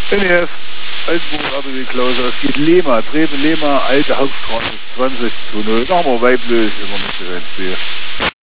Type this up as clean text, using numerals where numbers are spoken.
NEF, Altenburg, ABW Klauser, es geht Lehmer, Treben Lehmer, alte Hauptstraße 20 zu 0. Nochmal Weiblöch, immer mit 1 Spiel.